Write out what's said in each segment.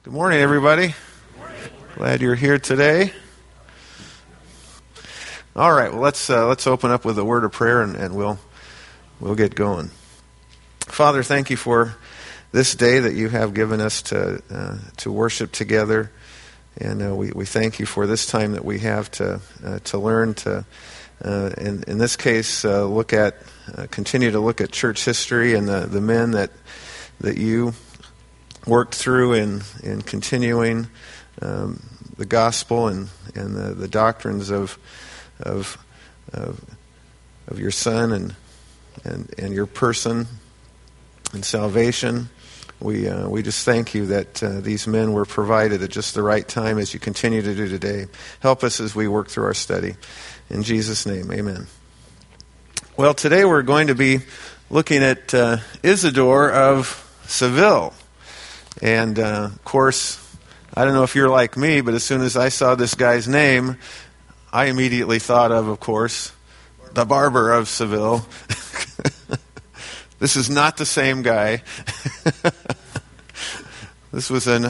Good morning, everybody. Glad you're here today. All right, well, let's open up with a word of prayer, and we'll get going. Father, thank you for this day that you have given us to worship together, and we thank you for this time that we have to learn to, in this case, continue to look at church history and the men that you worked through in continuing the gospel and the doctrines of your Son and your person and salvation. We just thank you that these men were provided at just the right time, as you continue to do today. Help us as we work through our study. In Jesus' name, amen. Well, today we're going to be looking at Isidore of Seville. And, of course, I don't know if you're like me, but as soon as I saw this guy's name, I immediately thought of course, the barber of Seville. This is not the same guy. This was an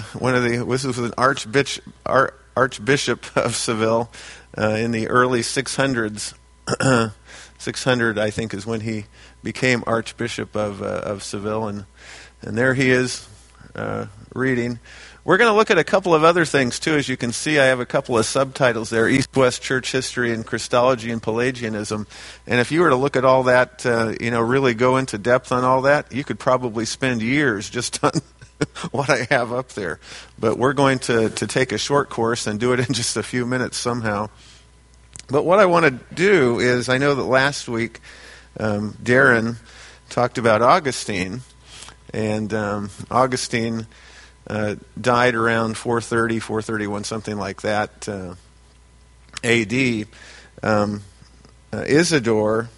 archbishop of Seville in the early 600s. 600, I think, is when he became archbishop of Seville, and there he is. Reading. We're going to look at a couple of other things too. As you can see, I have a couple of subtitles there: East-West Church History and Christology and Pelagianism. And if you were to look at all that, really go into depth on all that, you could probably spend years just on what I have up there. But we're going to take a short course and do it in just a few minutes somehow. But what I want to do is, I know that last week Darren talked about Augustine. And Augustine died around 430, 431, something like that, A.D. Isidore,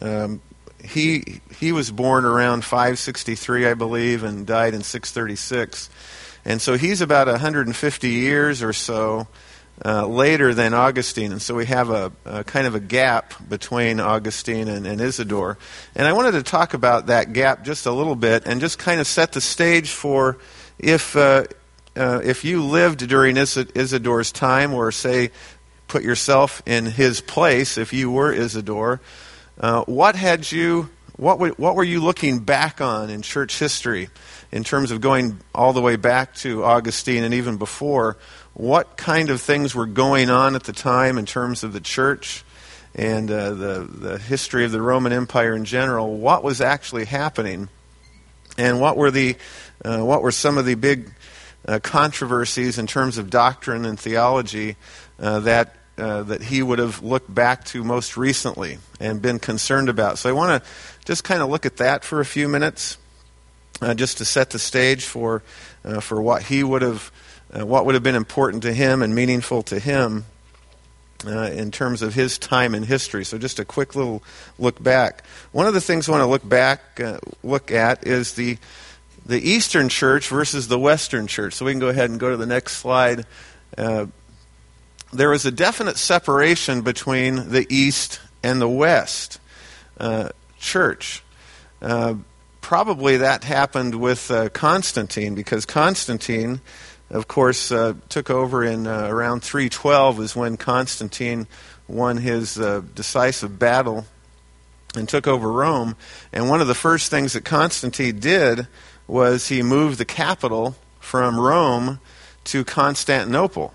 he was born around 563, I believe, and died in 636. And so he's about 150 years or so later than Augustine, and so we have a kind of a gap between Augustine and Isidore. And I wanted to talk about that gap just a little bit and just kind of set the stage for if you lived during Isidore's time, or say put yourself in his place if you were Isidore, what were you looking back on in church history in terms of going all the way back to Augustine and even before? What kind of things were going on at the time in terms of the church and the history of the Roman Empire in general? What was actually happening, and what were some of the big controversies in terms of doctrine and theology that he would have looked back to most recently and been concerned about? So I want to just kind of look at that for a few minutes, just to set the stage for what he would have. What would have been important to him and meaningful to him in terms of his time in history. So just a quick little look back. One of the things I want to look at is the Eastern Church versus the Western Church. So we can go ahead and go to the next slide. There was a definite separation between the East and the West Church. Probably that happened with Constantine, because Constantine, of course, took over in around 312 is when Constantine won his decisive battle and took over Rome. And one of the first things that Constantine did was he moved the capital from Rome to Constantinople,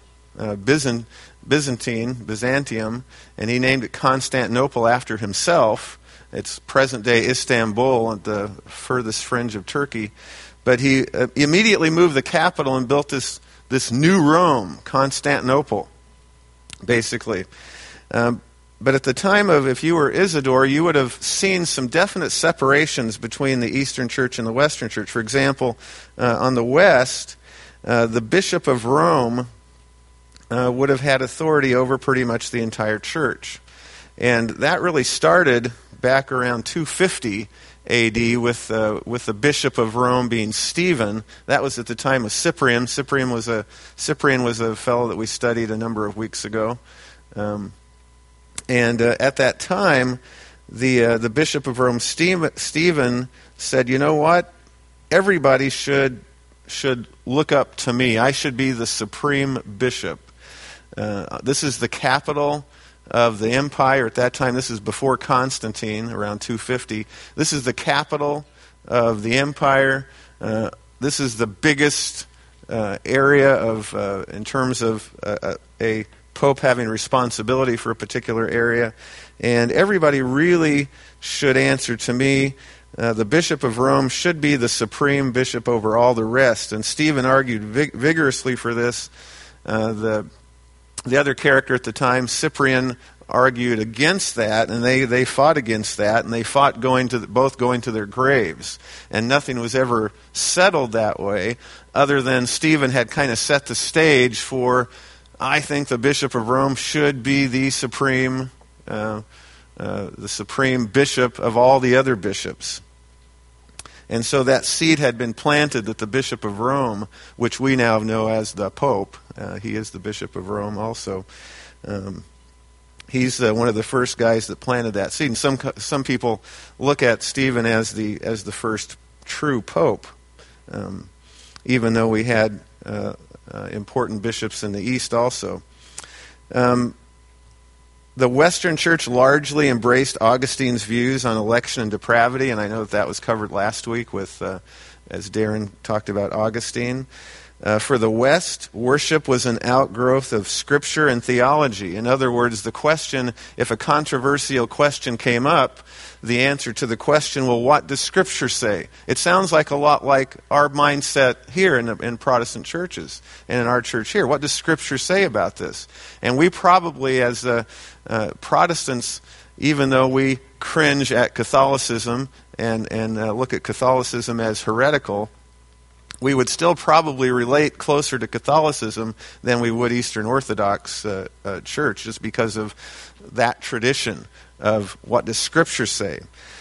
Byzantium, and he named it Constantinople after himself. It's present-day Istanbul at the furthest fringe of Turkey. But he immediately moved the capital and built this new Rome, Constantinople, basically. But at the time of, if you were Isidore, you would have seen some definite separations between the Eastern Church and the Western Church. For example, on the West, the Bishop of Rome would have had authority over pretty much the entire church. And that really started back around 250 A.D. with the Bishop of Rome being Stephen. That was at the time of Cyprian. Cyprian was a fellow that we studied a number of weeks ago. And at that time, the Bishop of Rome, Stephen, said, you know what? Everybody should should look up to me. I should be the supreme bishop. This is the capital of the empire at that time. This is before Constantine, around 250. This is the capital of the empire. This is the biggest area of, in terms of a pope having responsibility for a particular area. And everybody really should answer to me. The Bishop of Rome should be the supreme bishop over all the rest. And Stephen argued vigorously for this. The other character at the time, Cyprian, argued against that, and they fought against that, and they fought both going to their graves. And nothing was ever settled that way, other than Stephen had kind of set the stage for, I think the Bishop of Rome should be the supreme bishop of all the other bishops. And so that seed had been planted that the Bishop of Rome, which we now know as the Pope, he is the Bishop of Rome also, he's one of the first guys that planted that seed. And some people look at Stephen as the first true Pope, even though we had important bishops in the East also. The Western Church largely embraced Augustine's views on election and depravity, and I know that was covered last week with, as Darren talked about Augustine. For the West, worship was an outgrowth of Scripture and theology. In other words, the question, if a controversial question came up, the answer to the question, well, what does Scripture say? It sounds like a lot like our mindset here in Protestant churches and in our church here. What does Scripture say about this? And we probably, as Protestants, even though we cringe at Catholicism and look at Catholicism as heretical, we would still probably relate closer to Catholicism than we would Eastern Orthodox Church, just because of that tradition of what does Scripture say,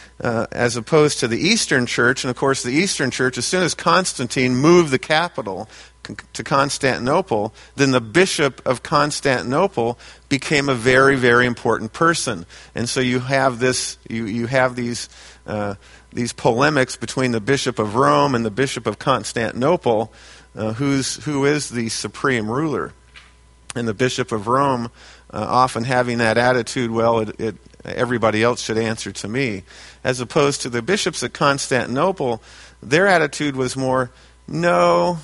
as opposed to the Eastern Church. And of course, the Eastern Church, as soon as Constantine moved the capital to Constantinople, then the Bishop of Constantinople became a very, very important person. And so you have this, you have these polemics between the Bishop of Rome and the Bishop of Constantinople, who is the supreme ruler. And the Bishop of Rome often having that attitude, well, everybody else should answer to me. As opposed to the bishops at Constantinople, their attitude was more, no,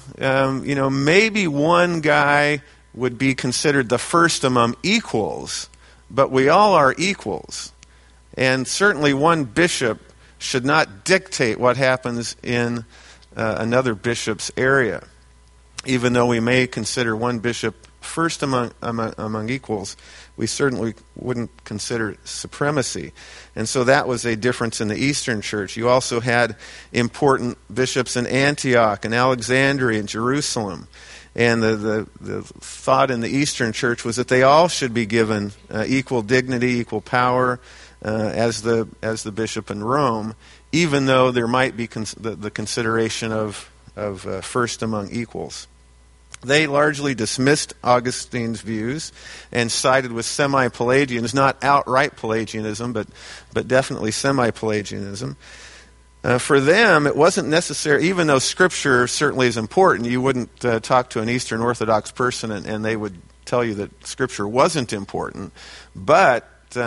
maybe one guy would be considered the first among equals, but we all are equals. And certainly one bishop should not dictate what happens in another bishop's area. Even though we may consider one bishop first among equals, we certainly wouldn't consider supremacy. And so that was a difference in the Eastern Church. You also had important bishops in Antioch and Alexandria and Jerusalem. And the thought in the Eastern Church was that they all should be given equal dignity, equal power, as the bishop in Rome, even though there might be the consideration of first among equals. They largely dismissed Augustine's views and sided with semi-Pelagians, not outright Pelagianism, but definitely semi-Pelagianism. For them, it wasn't necessary, even though Scripture certainly is important. You wouldn't talk to an Eastern Orthodox person and they would tell you that Scripture wasn't important. But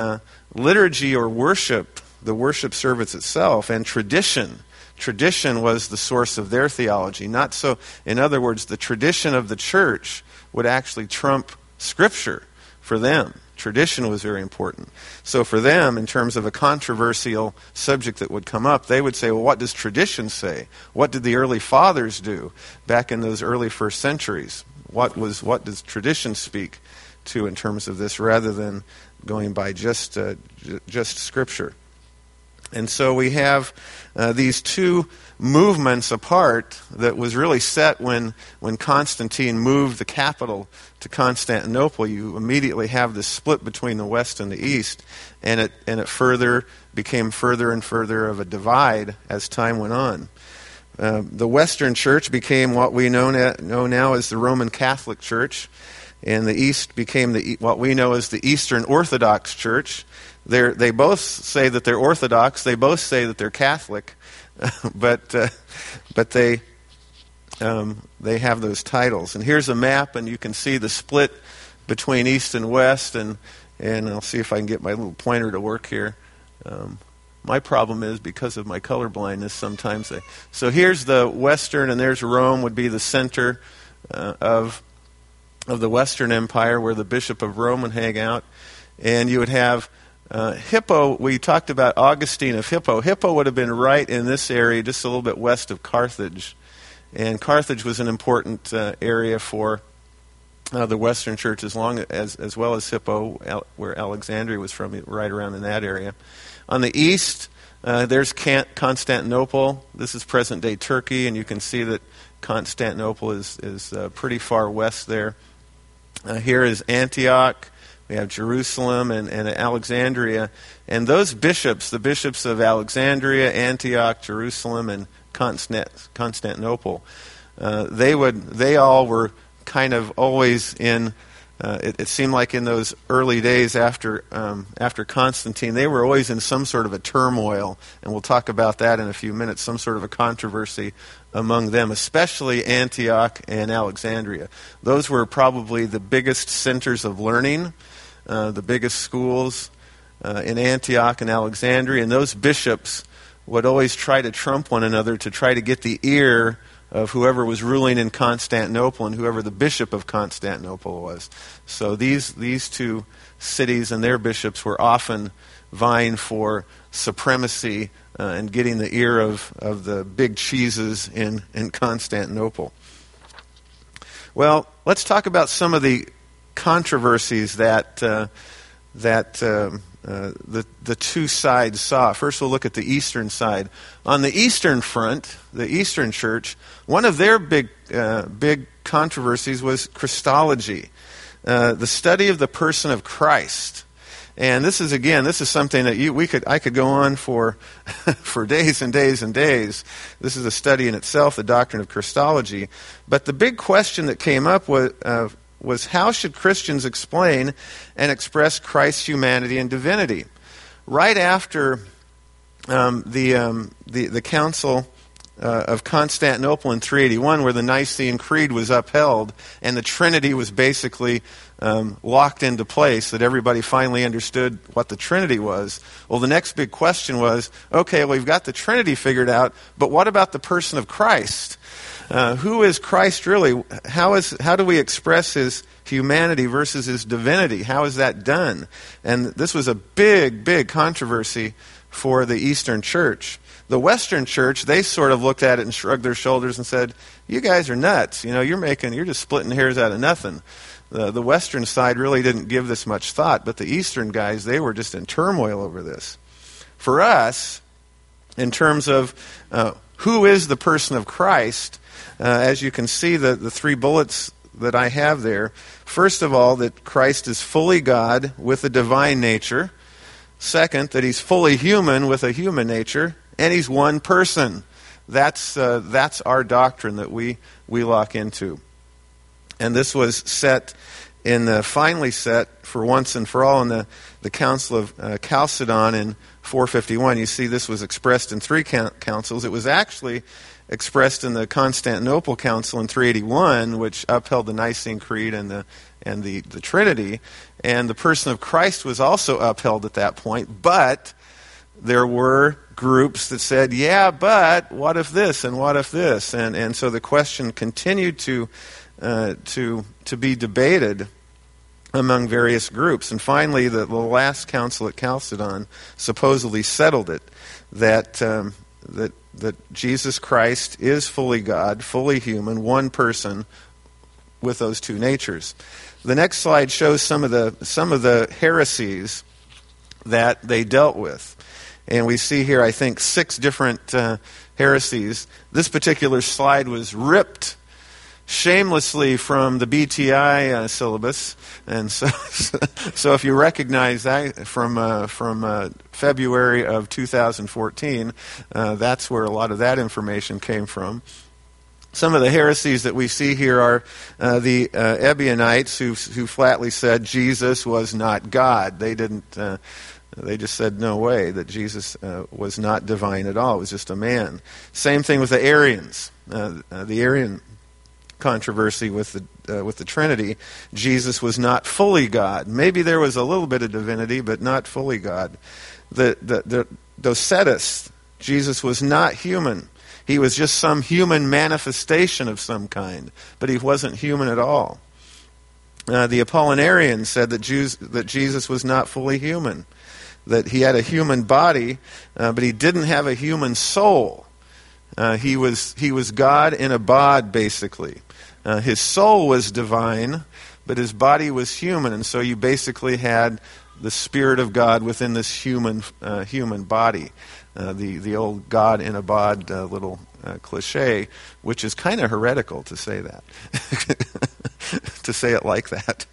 liturgy or worship, the worship service itself, and tradition was the source of their theology. Not so, in other words, the tradition of the church would actually trump Scripture for them. Tradition was very important. So for them, in terms of a controversial subject that would come up, they would say, well, what does tradition say? What did the early fathers do back in those early first centuries? What does tradition speak to in terms of this, rather than going by just Scripture? And so we have these two movements apart that was really set when Constantine moved the capital to Constantinople. You immediately have this split between the West and the East, and it further became further and further of a divide as time went on. The Western Church became what we know now as the Roman Catholic Church, and the East became what we know as the Eastern Orthodox Church. They both say that they're Orthodox. They both say that they're Catholic, but they they have those titles. And here's a map, and you can see the split between east and west, and I'll see if I can get my little pointer to work here. My problem is, because of my color blindness, sometimes so here's the western, and there's Rome would be the center of the Western Empire, where the Bishop of Rome would hang out. And you would have Hippo. We talked about Augustine of Hippo. Hippo would have been right in this area, just a little bit west of Carthage. And Carthage was an important area for the Western Church, as well as Hippo, where Alexandria was from, right around in that area. On the east, there's Constantinople. This is present-day Turkey, and you can see that Constantinople is pretty far west there. Here is Antioch. We have Jerusalem and Alexandria. And those bishops, the bishops of Alexandria, Antioch, Jerusalem, and Constantinople, they all were kind of always in. It seemed like in those early days after Constantine, they were always in some sort of a turmoil, and we'll talk about that in a few minutes, some sort of a controversy among them, especially Antioch and Alexandria. Those were probably the biggest centers of learning, the biggest schools in Antioch and Alexandria, and those bishops would always try to trump one another to try to get the ear of whoever was ruling in Constantinople and whoever the bishop of Constantinople was. So these two cities and their bishops were often vying for supremacy and getting the ear of the big cheeses in Constantinople. Well, let's talk about some of the controversies that the two sides saw. First, we'll look at the eastern side. On the eastern front, the Eastern Church, one of their big controversies was Christology, the study of the person of Christ. And this is something that I could go on for days and days and days. This is a study in itself, the doctrine of Christology. But the big question that came up was how should Christians explain and express Christ's humanity and divinity? Right after the Council of Constantinople in 381, where the Nicene Creed was upheld and the Trinity was basically locked into place, that everybody finally understood what the Trinity was. Well, the next big question was, okay, well, we've got the Trinity figured out, but what about the person of Christ? Who is Christ really? How do we express his humanity versus his divinity? How is that done? And this was a big controversy for the Eastern Church. The Western Church, they sort of looked at it and shrugged their shoulders and said, "You guys are nuts. You're just splitting hairs out of nothing." The Western side really didn't give this much thought, but the Eastern guys, they were just in turmoil over this. For us, in terms of who is the person of Christ, as you can see, the three bullets that I have there. First of all, that Christ is fully God with a divine nature. Second, that he's fully human with a human nature. And he's one person. That's our doctrine that we lock into. And this was finally set for once and for all in the Council of Chalcedon in 451. You see this was expressed in three councils. It was actually expressed in the Constantinople Council in 381, which upheld the Nicene Creed and the Trinity. And the person of Christ was also upheld at that point. But there were groups that said, yeah, but what if this and what if this? And so the question continued to be debated among various groups. And finally, the last council at Chalcedon supposedly settled it, that Jesus Christ is fully God, fully human, one person with those two natures. The next slide shows some of the heresies that they dealt with. And we see here, I think, 6 different heresies. This particular slide was ripped shamelessly from the BTI syllabus, and so if you recognize that from February of 2014, that's where a lot of that information came from. Some of the heresies that we see here are the Ebionites, who flatly said Jesus was not God. They didn't They just said no way that Jesus was not divine at all. It was just a man. Same thing with the Arians. The Arian controversy with the Trinity. Jesus was not fully God. Maybe there was a little bit of divinity, but not fully God. The Docetists, Jesus was not human. He was just some human manifestation of some kind, but he wasn't human at all. The Apollinarians said that Jesus was not fully human, that he had a human body, but he didn't have a human soul. He was God in a bod, basically. His soul was divine, but his body was human, and so you basically had the Spirit of God within this human body. The old God in a bod little cliche, which is kind of heretical to say that, to say it like that.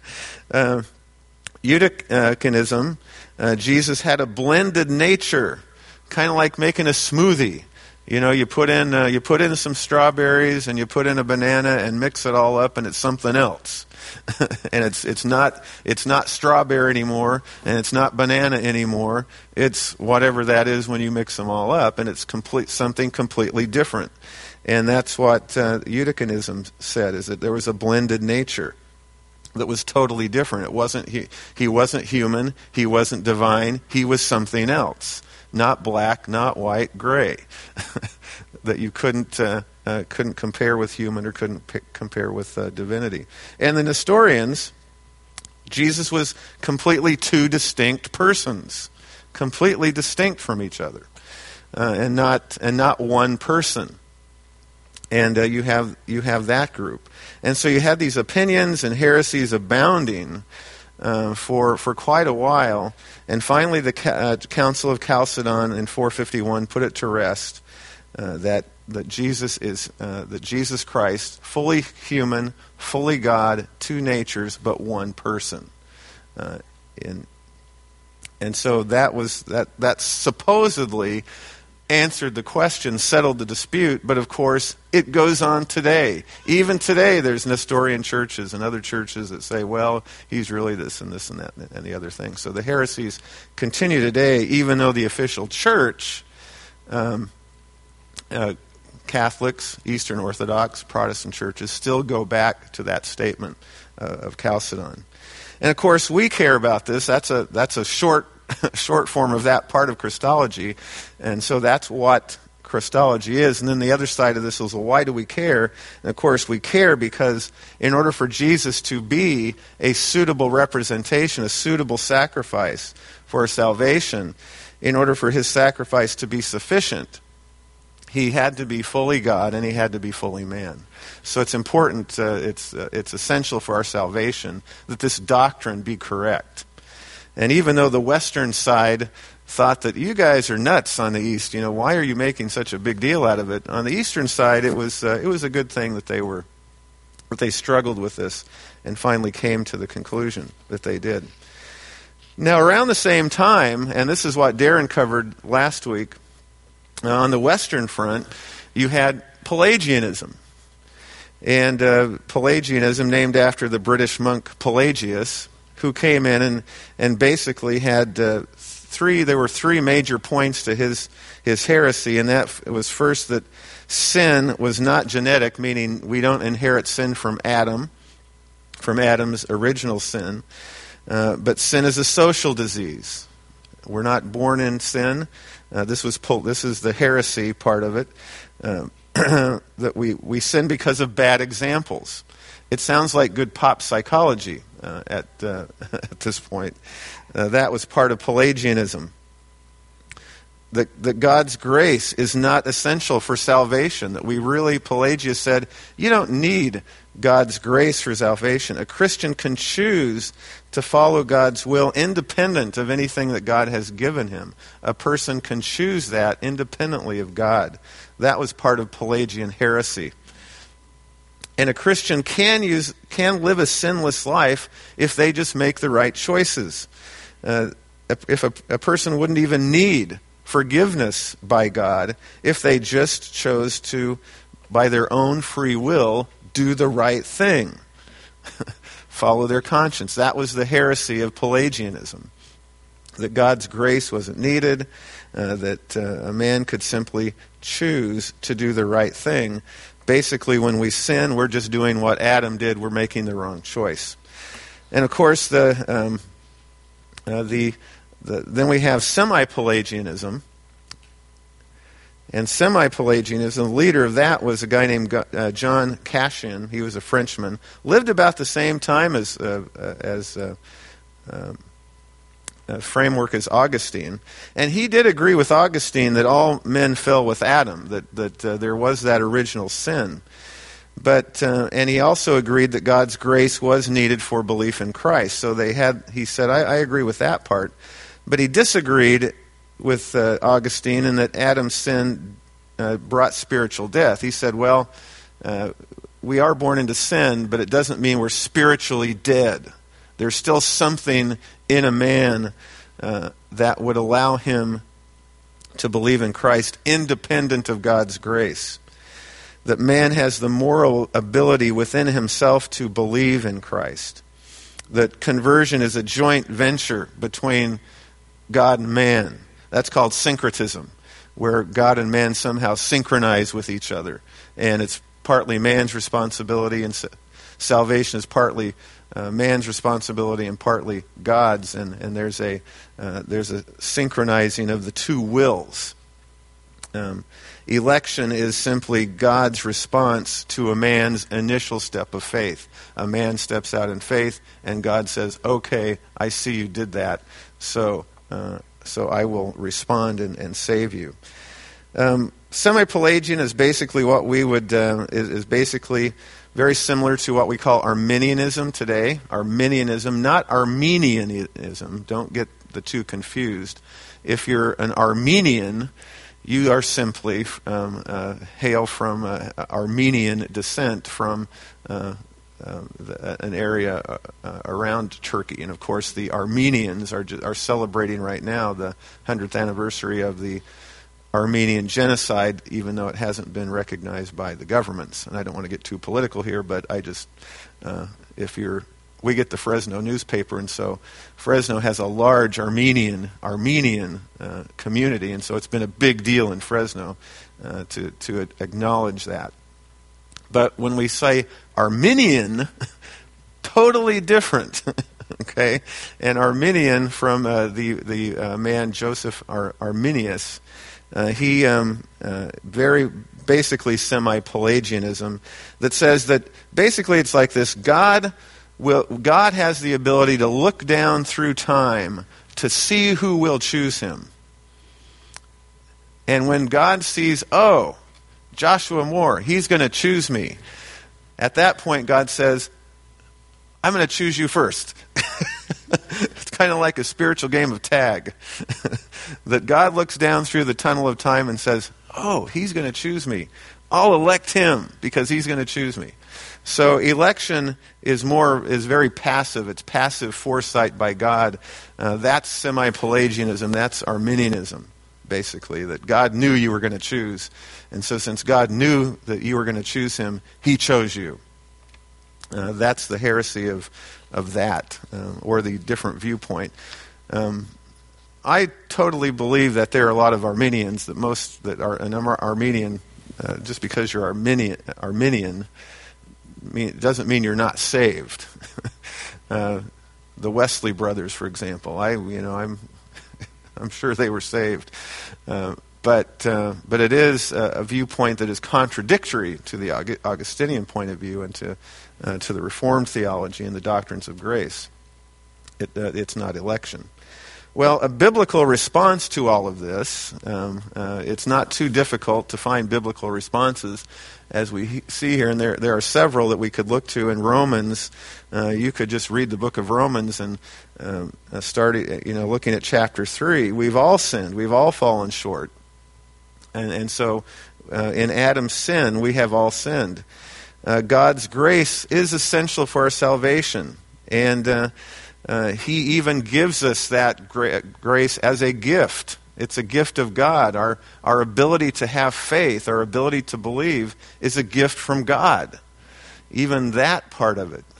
Eutychianism, Jesus had a blended nature, kind of like making a smoothie. You know, you put in some strawberries and you put in a banana and mix it all up, and it's something else. And it's not strawberry anymore, and it's not banana anymore. It's whatever that is when you mix them all up, and it's something completely different. And that's what Eutychianism said, is that there was a blended nature that was totally different. It wasn't he wasn't human, he wasn't divine, he was something else. Not black, not white, gray, that you couldn't compare with human or couldn't compare with divinity. And the Nestorians, Jesus was completely two distinct persons, completely distinct from each other, and not one person. And you have that group, and so you had these opinions and heresies abounding for quite a while. And finally, the Council of Chalcedon in 451 put it to rest that Jesus Christ, fully human, fully God, two natures, but one person. And so that supposedly answered the question, settled the dispute, but of course it goes on today. Even today there's Nestorian churches and other churches that say, well, he's really this and that and the other thing. So the heresies continue today, even though the official church, Catholics, Eastern Orthodox, Protestant churches still go back to that statement of Chalcedon. And of course we care about this. That's a short form of that part of Christology, and so that's what Christology is. And then the other side of this is, well, why do we care? And of course we care because in order for Jesus to be a suitable representation, a suitable sacrifice for our salvation, in order for his sacrifice to be sufficient, he had to be fully God and he had to be fully man. So it's important, it's essential for our salvation that this doctrine be correct. And even though the Western side thought that you guys are nuts on the East, why are you making such a big deal out of it? On the Eastern side, it was a good thing that they struggled with this and finally came to the conclusion that they did. Now, around the same time, and this is what Darren covered last week, on the Western front, you had Pelagianism. And Pelagianism, named after the British monk Pelagius, who came in and basically had there were three major points to his heresy, and that was first that sin was not genetic, meaning we don't inherit sin from Adam's original sin, but sin is a social disease. We're not born in sin. This is the heresy part of it, that we sin because of bad examples. It sounds like good pop psychology at this point. That was part of Pelagianism. That God's grace is not essential for salvation. That Pelagius said, you don't need God's grace for salvation. A Christian can choose to follow God's will independent of anything that God has given him. A person can choose that independently of God. That was part of Pelagian heresy. And a Christian can live a sinless life if they just make the right choices. If a person wouldn't even need forgiveness by God if they just chose to, by their own free will, do the right thing. Follow their conscience. That was the heresy of Pelagianism. that God's grace wasn't needed, that a man could simply choose to do the right thing. Basically, when we sin, we're just doing what Adam did. We're making the wrong choice. And of course, then we have semi-Pelagianism. And semi-Pelagianism, the leader of that was a guy named John Cassian. He was a Frenchman. Lived about the same time as framework as Augustine. And he did agree with Augustine that all men fell with Adam, that there was that original sin. But and he also agreed that God's grace was needed for belief in Christ. So he said, I agree with that part. But he disagreed with Augustine in that Adam's sin brought spiritual death. He said, well, we are born into sin, but it doesn't mean we're spiritually dead. There's still something in a man that would allow him to believe in Christ independent of God's grace. That man has the moral ability within himself to believe in Christ. That conversion is a joint venture between God and man. That's called syncretism, where God and man somehow synchronize with each other. And it's partly man's responsibility, and salvation is partly man's responsibility and partly God's. And there's a synchronizing of the two wills. Election is simply God's response to a man's initial step of faith. A man steps out in faith, and God says, okay, I see you did that, so I will respond and save you. Semi-Pelagian is basically what we would is basically very similar to what we call Arminianism today. Arminianism, not Armenianism. Don't get the two confused. If you're an Armenian, you are simply hail from Armenian descent from an area around Turkey. And of course, the Armenians are celebrating right now the 100th anniversary of the Armenian genocide, even though it hasn't been recognized by the governments. And I don't want to get too political here, but I just, we get the Fresno newspaper, and so Fresno has a large Armenian community, and so it's been a big deal in Fresno to acknowledge that. But when we say Arminian, totally different. Okay, and Arminian from the man Joseph Arminius. He very basically semi-Pelagianism that says that basically it's like this: God has the ability to look down through time to see who will choose him. And when God sees, oh, Joshua Moore, he's going to choose me, at that point God says, I'm going to choose you first. It's kind of like a spiritual game of tag. That God looks down through the tunnel of time and says, oh, he's going to choose me. I'll elect him because he's going to choose me. So election is very passive. It's passive foresight by God. That's semi-Pelagianism. That's Arminianism, basically, that God knew you were going to choose. And so since God knew that you were going to choose him, he chose you. That's the heresy of that, or the different viewpoint. I totally believe that there are a lot of Armenians, that are Armenian, just because you're Armenian, it doesn't mean you're not saved. The Wesley brothers, for example, I'm sure they were saved, but it is a viewpoint that is contradictory to the Augustinian point of view and to the Reformed theology and the doctrines of grace. It's not election. Well, a biblical response to all of this, it's not too difficult to find biblical responses, as we see here, and there are several that we could look to. In Romans, you could just read the book of Romans and start, looking at chapter 3. We've all sinned. We've all fallen short. And so in Adam's sin, we have all sinned. God's grace is essential for our salvation. And he even gives us that grace as a gift. It's a gift of God. Our ability to have faith, our ability to believe, is a gift from God. Even that part of it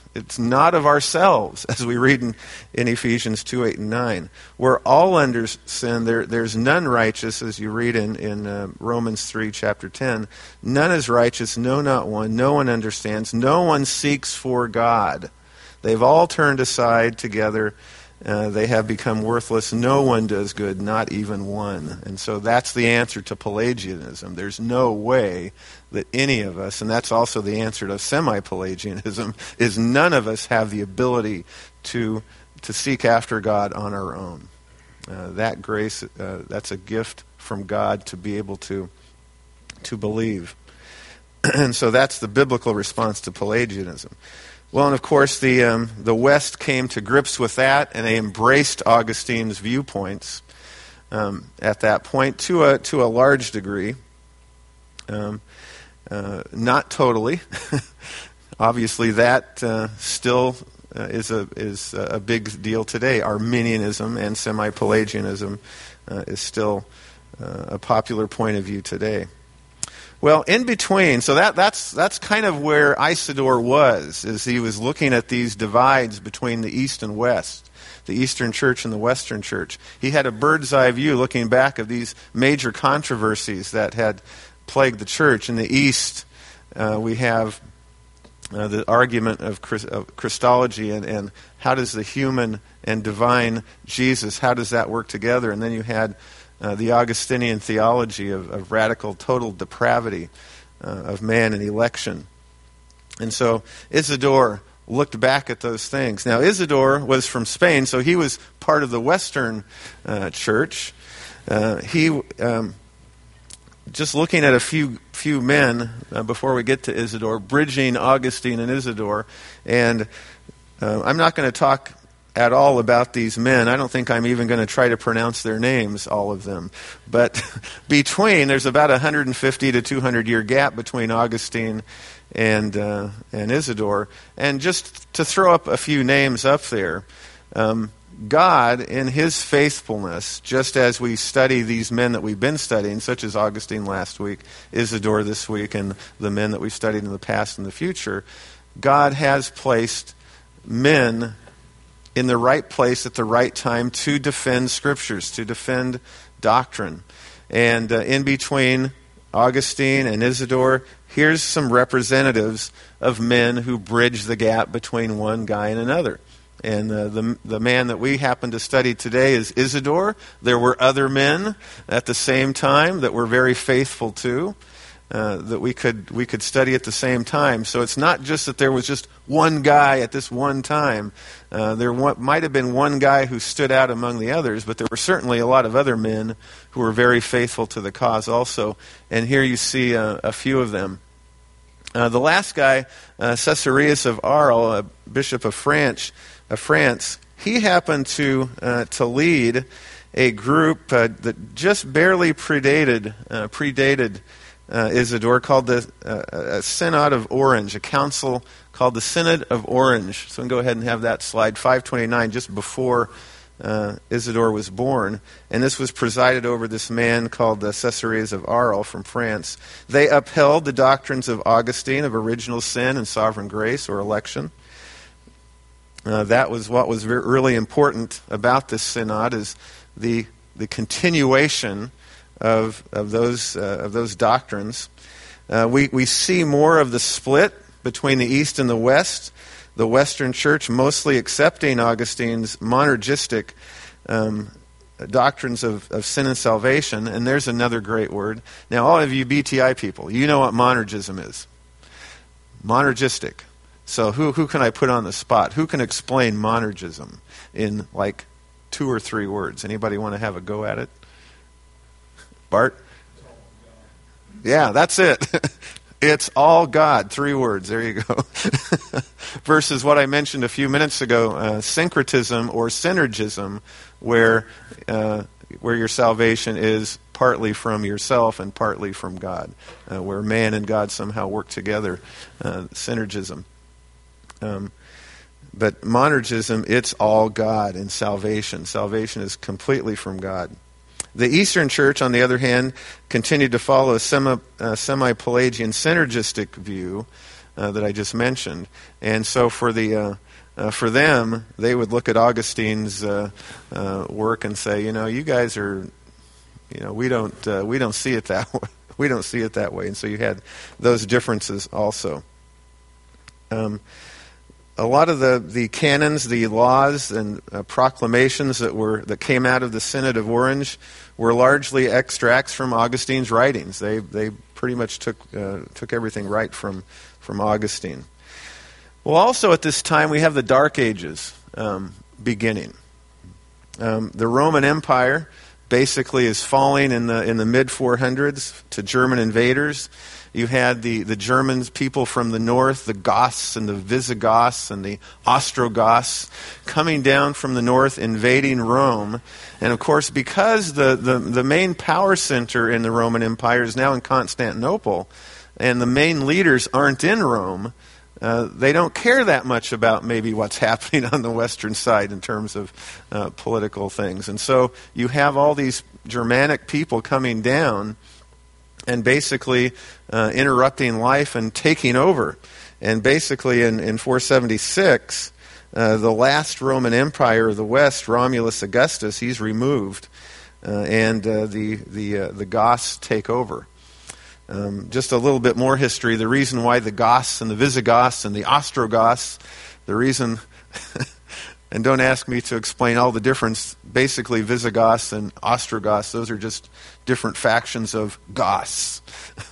It's not of ourselves, as we read in Ephesians 2, 8, and 9. We're all under sin. There's none righteous, as you read in Romans 3, chapter 10. None is righteous, no, not one. No one understands. No one seeks for God. They've all turned aside together. They have become worthless. No one does good, not even one. And so that's the answer to Pelagianism. There's no way that any of us, and that's also the answer to semi-Pelagianism, is none of us have the ability to seek after God on our own. That grace, that's a gift from God to be able to believe. And so that's the biblical response to Pelagianism. Well, and of course, the West came to grips with that, and they embraced Augustine's viewpoints at that point to a large degree. Not totally. Obviously, that still is a big deal today. Arminianism and semi-Pelagianism is still a popular point of view today. Well, in between, so that's kind of where Isidore was, as he was looking at these divides between the East and West, the Eastern Church and the Western Church. He had a bird's eye view looking back of these major controversies that had plagued the Church. In the East, we have the argument of Christology and how does the human and divine Jesus, how does that work together? And then you had the Augustinian theology of radical total depravity of man and election. And so Isidore looked back at those things. Now Isidore was from Spain, so he was part of the Western Church. He just looking at a few men before we get to Isidore, bridging Augustine and Isidore, and I'm not going to talk at all about these men. I don't think I'm even going to try to pronounce their names, all of them. But there's about 150 to 200 year gap between Augustine and Isidore. And just to throw up a few names up there, God, in his faithfulness, just as we study these men that we've been studying, such as Augustine last week, Isidore this week, and the men that we've studied in the past and the future, God has placed men in the right place at the right time to defend scriptures, to defend doctrine. And in between Augustine and Isidore, here's some representatives of men who bridge the gap between one guy and another. And the man that we happen to study today is Isidore. There were other men at the same time that were very faithful too, that we could study at the same time. So it's not just that there was just one guy at this one time. There might have been one guy who stood out among the others, but there were certainly a lot of other men who were very faithful to the cause also. And here you see a few of them. The last guy, Caesarius of Arles, a bishop of France, he happened to lead a group that just barely predated Isidore, called the Synod of Orange, a council called the Synod of Orange. So we can go ahead and have that slide, 529, just before Isidore was born. And this was presided over this man called Caesarius of Arles from France. They upheld the doctrines of Augustine of original sin and sovereign grace or election. That was what was really important about this synod, is the continuation of those doctrines. We see more of the split between the East and the West. The Western Church mostly accepting Augustine's monergistic doctrines of sin and salvation. And there's another great word. Now, all of you BTI people, you know what monergism is. Monergistic. So who can I put on the spot? Who can explain monergism in like 2 or 3 words? Anybody want to have a go at it? Bart? Yeah, that's it. It's all God. 3 words. There you go. Versus what I mentioned a few minutes ago, syncretism or synergism, where your salvation is partly from yourself and partly from God, where man and God somehow work together. Synergism. But monergism, it's all God in salvation. Salvation is completely from God. The Eastern Church, on the other hand, continued to follow a semi-Pelagian synergistic view, that I just mentioned. And so for them, they would look at Augustine's work and say, you guys are, we don't see it that way. We don't see it that way. And so you had those differences also. A lot of the canons, the laws and proclamations that came out of the Synod of Orange were largely extracts from Augustine's writings. They pretty much took everything right from Augustine. Well, also at this time we have the Dark Ages beginning. The Roman Empire basically is falling in the mid 400s to German invaders. You had the Germans, people from the north, the Goths and the Visigoths and the Ostrogoths coming down from the north, invading Rome. And of course, because the main power center in the Roman Empire is now in Constantinople, and the main leaders aren't in Rome, they don't care that much about maybe what's happening on the western side in terms of political things. And so you have all these Germanic people coming down and basically interrupting life and taking over. And basically in 476, the last Roman Empire of the West, Romulus Augustus, he's removed, and the Goths take over. Just a little bit more history. The reason why the Goths and the Visigoths and the Ostrogoths, the reason... And don't ask me to explain all the difference. Basically, Visigoths and Ostrogoths, those are just different factions of Goths.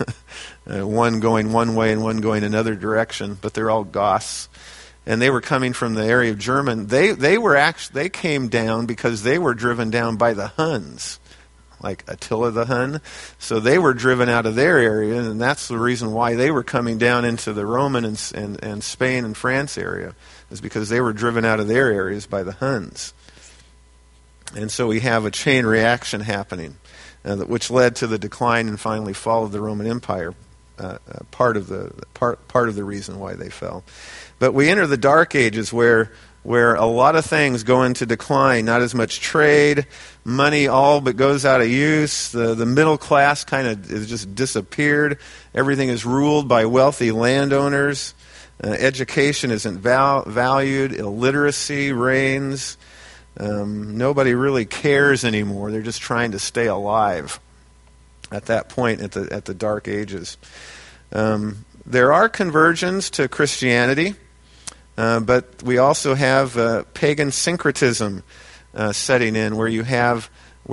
One going one way and one going another direction, but they're all Goths. And they were coming from the area of German. They came down because they were driven down by the Huns, like Attila the Hun. So they were driven out of their area, and that's the reason why they were coming down into the Roman and Spain and France area, is because they were driven out of their areas by the Huns. And so we have a chain reaction happening, which led to the decline and finally fall of the Roman Empire. Part of the reason why they fell. But we enter the Dark Ages where a lot of things go into decline. Not as much trade, money all but goes out of use. The middle class kind of has just disappeared. Everything is ruled by wealthy landowners. Education isn't valued. Illiteracy reigns. Nobody really cares anymore. They're just trying to stay alive at that point at the Dark Ages. There are conversions to Christianity, but we also have pagan syncretism setting in, where you have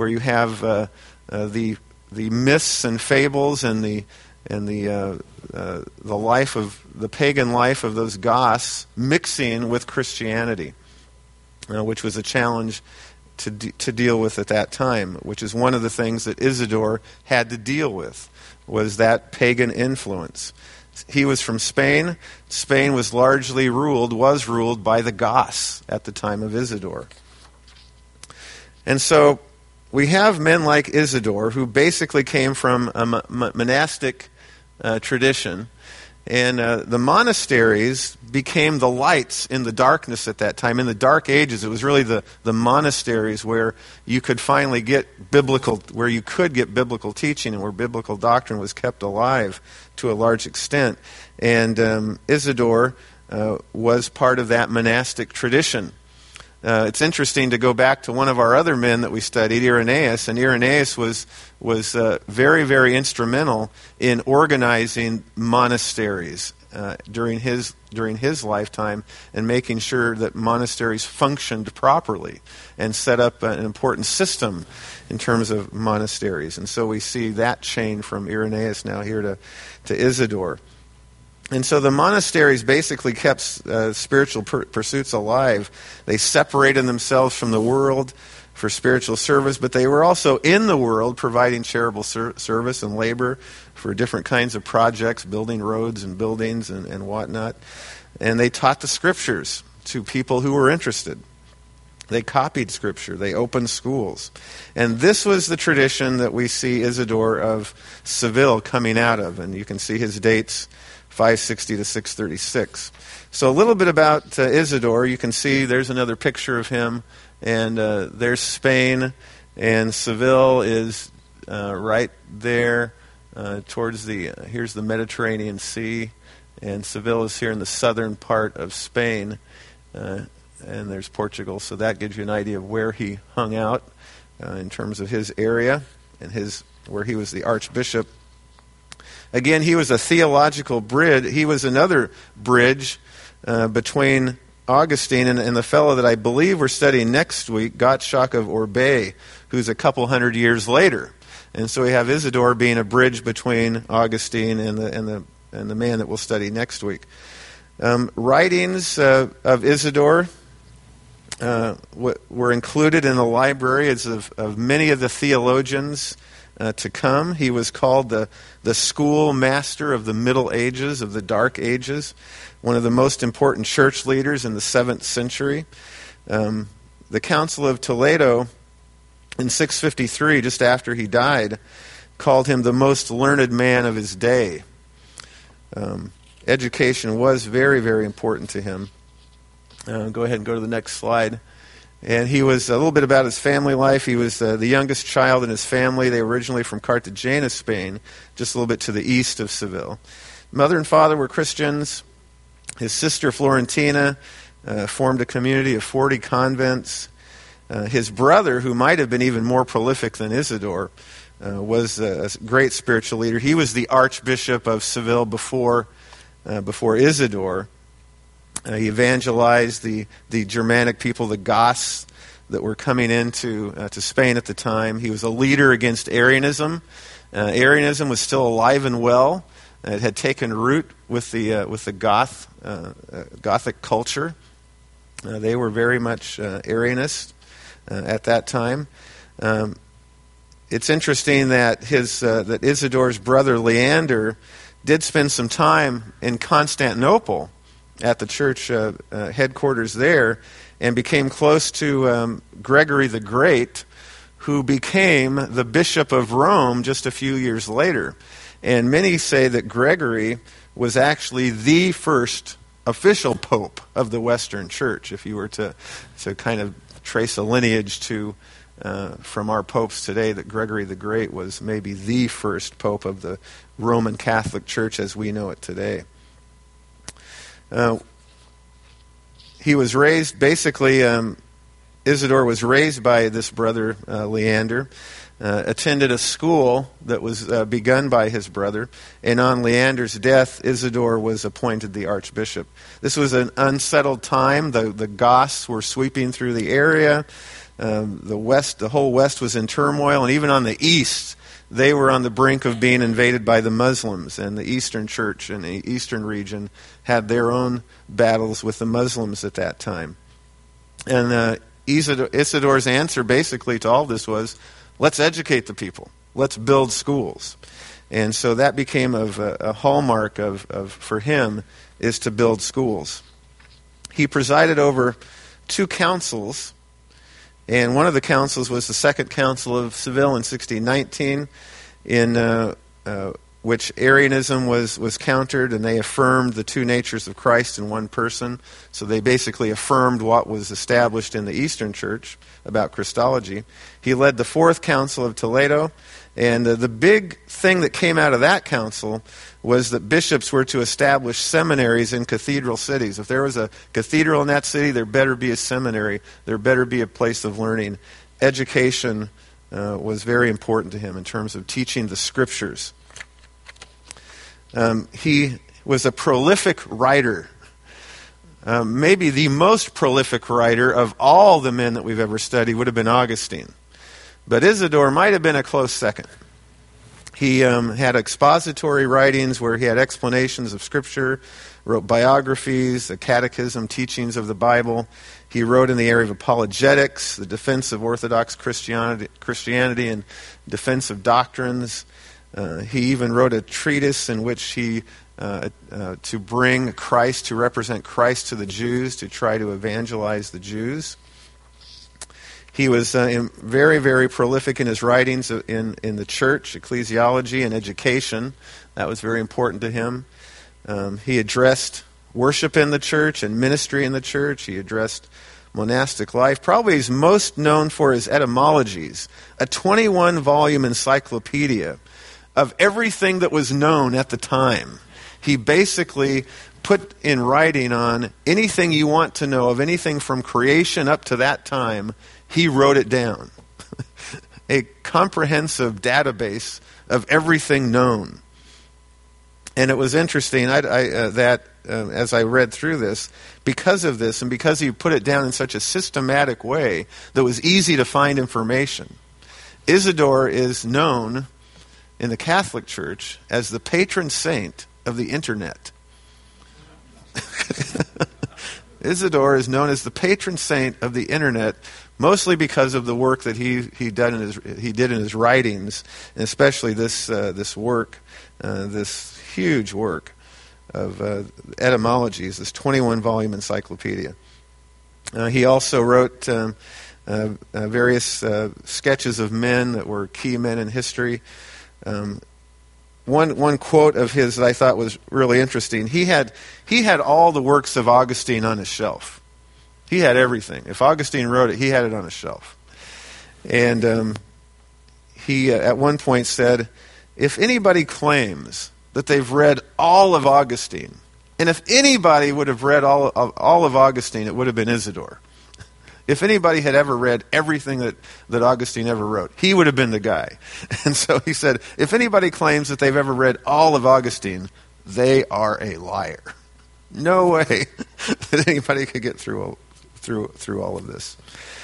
the myths and fables and the life of the pagan life of those Goths mixing with Christianity, which was a challenge to deal with at that time, which is one of the things that Isidore had to deal with, was that pagan influence. He was from Spain. Spain was ruled by the Goths at the time of Isidore. And so we have men like Isidore, who basically came from a monastic tradition. And the monasteries became the lights in the darkness at that time. In the Dark Ages, it was really the monasteries where you could finally get biblical teaching and where biblical doctrine was kept alive to a large extent. And Isidore was part of that monastic tradition. It's interesting to go back to one of our other men that we studied, Irenaeus, and Irenaeus was very, very instrumental in organizing monasteries during his lifetime and making sure that monasteries functioned properly and set up an important system in terms of monasteries. And so we see that chain from Irenaeus now here to Isidore. And so the monasteries basically kept spiritual pursuits alive. They separated themselves from the world for spiritual service, but they were also in the world providing charitable service and labor for different kinds of projects, building roads and buildings and whatnot. And they taught the scriptures to people who were interested. They copied scripture. They opened schools. And this was the tradition that we see Isidore of Seville coming out of. And you can see his dates, 560 to 636. So a little bit about Isidore. You can see there's another picture of him, and there's Spain, and Seville is right there towards here's the Mediterranean Sea, And Seville is here in the southern part of Spain, and there's Portugal, so that gives you an idea of where he hung out in terms of his area and where he was the archbishop. Again, he was a theological bridge. He was another bridge between Augustine and the fellow that I believe we're studying next week, Gottschalk of Orbey, who's a couple hundred years later. And so we have Isidore being a bridge between Augustine and the man that we'll study next week. Writings of Isidore were included in the libraries of many of the theologians to come. He was called the school master of the Middle Ages, of the Dark Ages, one of the most important church leaders in the 7th century. The Council of Toledo in 653, just after he died, called him the most learned man of his day. Education was very, very important to him. Go ahead and go to the next slide. And he was a little bit about his family life. He was the youngest child in his family. They were originally from Cartagena, Spain, just a little bit to the east of Seville. Mother and father were Christians. His sister Florentina formed a community of 40 convents. His brother, who might have been even more prolific than Isidore, was a great spiritual leader. He was the Archbishop of Seville before Isidore. He evangelized the Germanic people, the Goths, that were coming into to Spain at the time. He was a leader against Arianism. Arianism was still alive and well. It had taken root with the Gothic culture. They were very much Arianist at that time. It's interesting that that Isidore's brother Leander did spend some time in Constantinople at the church headquarters there, and became close to Gregory the Great, who became the Bishop of Rome just a few years later. And many say that Gregory was actually the first official pope of the Western Church, if you were to kind of trace a lineage from our popes today, that Gregory the Great was maybe the first pope of the Roman Catholic Church as we know it today. He was raised, basically, Isidore was raised by this brother, Leander, attended a school that was begun by his brother, and on Leander's death, Isidore was appointed the archbishop. This was an unsettled time. The Goths were sweeping through the area. The whole West was in turmoil, and even on the East, they were on the brink of being invaded by the Muslims, and the Eastern Church in the Eastern region had their own battles with the Muslims at that time. And Isidore's answer basically to all this was, let's educate the people. Let's build schools. And so that became a hallmark for him, is to build schools. He presided over 2 councils. And one of the councils was the Second Council of Seville in 1619, in which Arianism was countered, and they affirmed the 2 natures of Christ in one person. So they basically affirmed what was established in the Eastern Church about Christology. He led the Fourth Council of Toledo, and the big thing that came out of that council was that bishops were to establish seminaries in cathedral cities. If there was a cathedral in that city, there better be a seminary. There better be a place of learning. Education was very important to him in terms of teaching the Scriptures. He was a prolific writer. Maybe the most prolific writer of all the men that we've ever studied would have been Augustine. But Isidore might have been a close second. He had expository writings where he had explanations of Scripture, wrote biographies, a catechism, teachings of the Bible. He wrote in the area of apologetics, the defense of Orthodox Christianity and defense of doctrines. He even wrote a treatise in which he, to bring Christ, to represent Christ to the Jews, to try to evangelize the Jews. He was very, very prolific in his writings in the church, ecclesiology, and education. That was very important to him. He addressed worship in the church and ministry in the church. He addressed monastic life. Probably he's most known for his etymologies, a 21-volume encyclopedia of everything that was known at the time. He basically put in writing on anything you want to know of anything from creation up to that time. He wrote it down. A comprehensive database of everything known. And it was interesting that as I read through this, because of this and because he put it down in such a systematic way that was easy to find information, Isidore is known in the Catholic Church as the patron saint of the Internet. Isidore is known as the patron saint of the Internet, mostly because of the work that he did in his writings, and especially this work, this huge work of etymologies, this 21-volume encyclopedia. He also wrote various sketches of men that were key men in history. One quote of his that I thought was really interesting. He had all the works of Augustine on his shelf. He had everything. If Augustine wrote it, he had it on his shelf. And he at one point said, if anybody claims that they've read all of Augustine, and if anybody would have read all of Augustine, it would have been Isidore. If anybody had ever read everything that Augustine ever wrote, he would have been the guy. And so he said, if anybody claims that they've ever read all of Augustine, they are a liar. No way that anybody could get through all of this.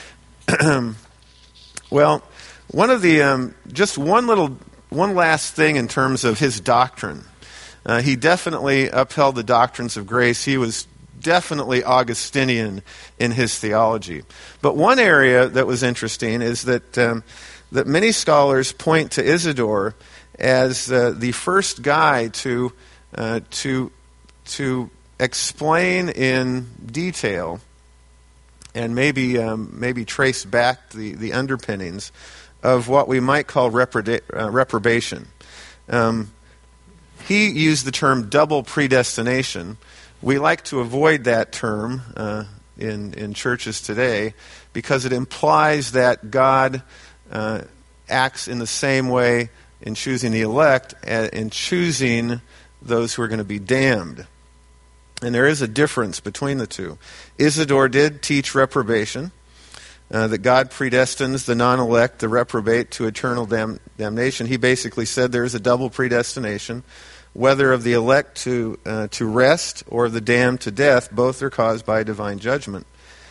Well, one of the just one last thing in terms of his doctrine. He definitely upheld the doctrines of grace. He was definitely Augustinian in his theology. But one area that was interesting is that that many scholars point to Isidore as the first guy to explain in detail and maybe trace back the underpinnings of what we might call reprobation. He used the term double predestination. We like to avoid that term in churches today because it implies that God acts in the same way in choosing the elect and in choosing those who are going to be damned. And there is a difference between the two. Isidore did teach reprobation, that God predestines the non-elect, the reprobate, to eternal damnation. He basically said there is a double predestination. Whether of the elect to rest or the damned to death, both are caused by divine judgment.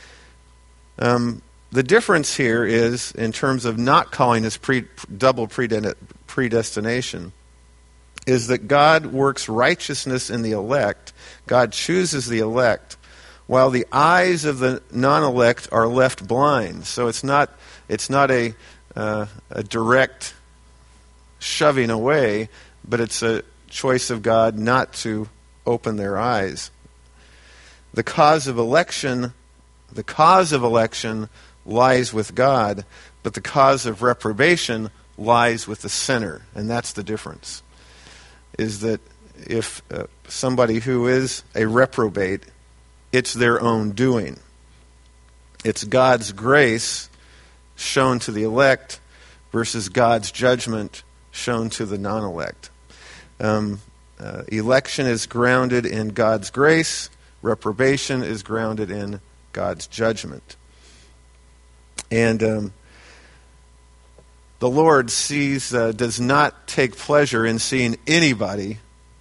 The difference here is, in terms of not calling this double predestination, is that God works righteousness in the elect. God chooses the elect, while the eyes of the non-elect are left blind. So it's not a direct shoving away, but it's a choice of God not to open their eyes. The cause of election lies with God, but the cause of reprobation lies with the sinner, and that's the difference. Is that if somebody who is a reprobate, it's their own doing. It's God's grace shown to the elect versus God's judgment shown to the non-elect. Election is grounded in God's grace. Reprobation is grounded in God's judgment. And the Lord does not take pleasure in seeing anybody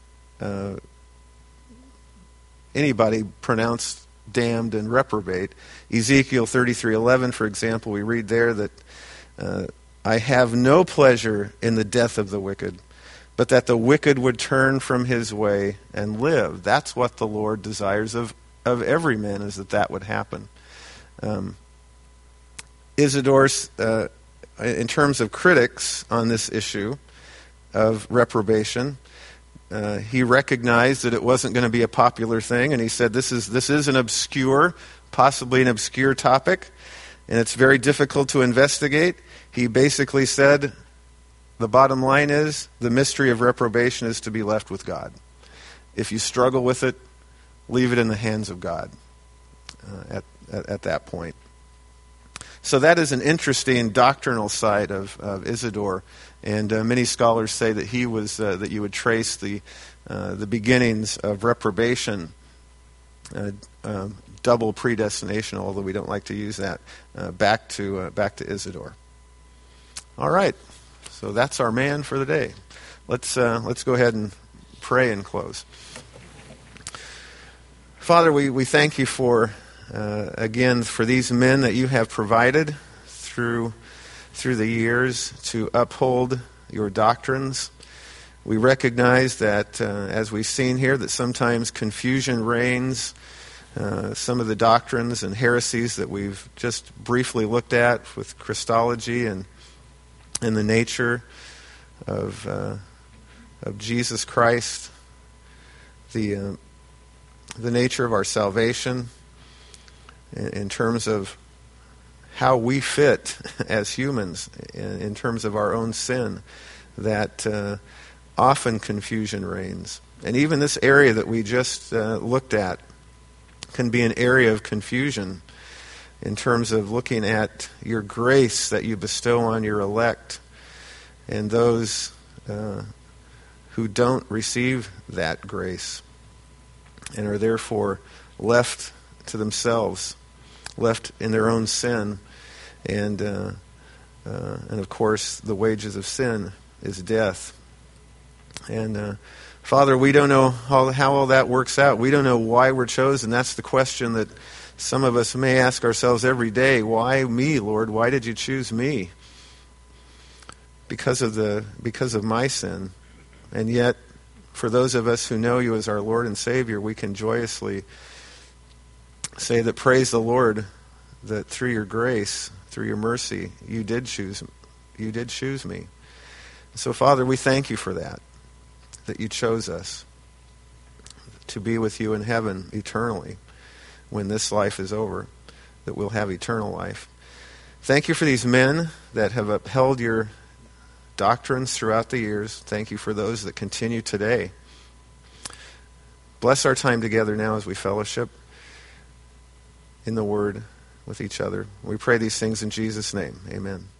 pronounced damned and reprobate. Ezekiel 33:11, for example, we read there that I have no pleasure in the death of the wicked, but that the wicked would turn from his way and live. That's what the Lord desires of every man, is that would happen. Isidore's, in terms of critics on this issue of reprobation, he recognized that it wasn't going to be a popular thing, and he said this is an obscure, possibly an obscure topic, and it's very difficult to investigate. He basically said, the bottom line is, the mystery of reprobation is to be left with God. If you struggle with it, leave it in the hands of God at that point. So that is an interesting doctrinal side of Isidore, and many scholars say that he was that you would trace the beginnings of reprobation, double predestination, although we don't like to use that, back to Isidore. All right, so that's our man for the day. Let's go ahead and pray and close. Father, we thank you for again for these men that you have provided through the years to uphold your doctrines. We recognize that, as we've seen here, that sometimes confusion reigns. Some of the doctrines and heresies that we've just briefly looked at with Christology and the nature of Jesus Christ, the nature of our salvation, in terms of how we fit as humans, in terms of our own sin, that often confusion reigns. And even this area that we just looked at can be an area of confusion in terms of looking at your grace that you bestow on your elect and those who don't receive that grace and are therefore left to themselves, left in their own sin, and of course the wages of sin is death. And Father, we don't know how all that works out. We don't know why we're chosen. That's the question that some of us may ask ourselves every day. Why me, Lord? Why did you choose me? Because of my sin. And yet, for those of us who know you as our Lord and Savior, we can joyously say that praise the Lord that through your grace, through your mercy, you did choose me. So, Father, we thank you for that you chose us to be with you in heaven eternally when this life is over, that we'll have eternal life. Thank you for these men that have upheld your doctrines throughout the years. Thank you for those that continue today. Bless our time together now as we fellowship in the Word with each other. We pray these things in Jesus' name. Amen.